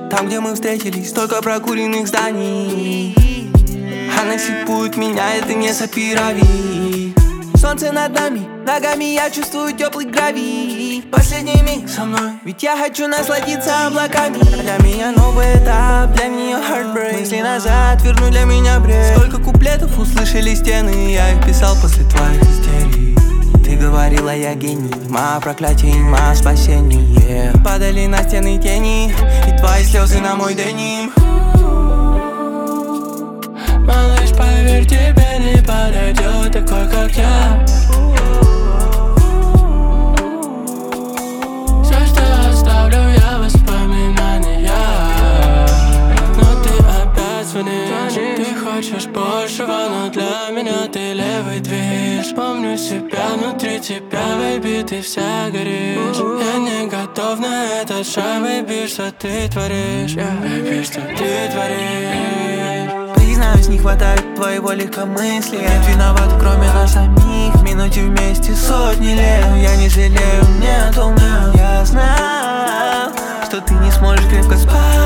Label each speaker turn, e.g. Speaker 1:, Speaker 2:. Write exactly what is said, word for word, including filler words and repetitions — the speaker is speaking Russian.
Speaker 1: Там, где мы встретились, столько прокуренных зданий. Она сипует меня, это не сапирави. Солнце над нами, ногами я чувствую теплый гравий. Последний миг со мной, ведь я хочу насладиться облаками. Для меня новый этап, для нее heartbreak. Мысли назад, верну для меня бред. Сколько куплетов услышали стены, я их писал после твоих истерий. Ты говорила, я гений, ма проклятие и ма спасение. Падали на стены тени, и твои слезы на мой деним.
Speaker 2: Малыш, поверь, тебе не подойдет такой, как я. Все, что оставлю, я воспоминания. Но ты опять звонишь. Ты хочешь большего, но для меня ты левый движ. Помню себя внутри тебя, baby, ты вся горишь. Я не готов на этот шаг, baby, что ты творишь. Baby, что ты творишь.
Speaker 1: Признаюсь, не хватает твоего легкомыслия. Нет виноват, кроме нас самих. В минуте вместе сотни лет. Но я не жалею, нету меня. Я знал, что ты не сможешь крепко спать.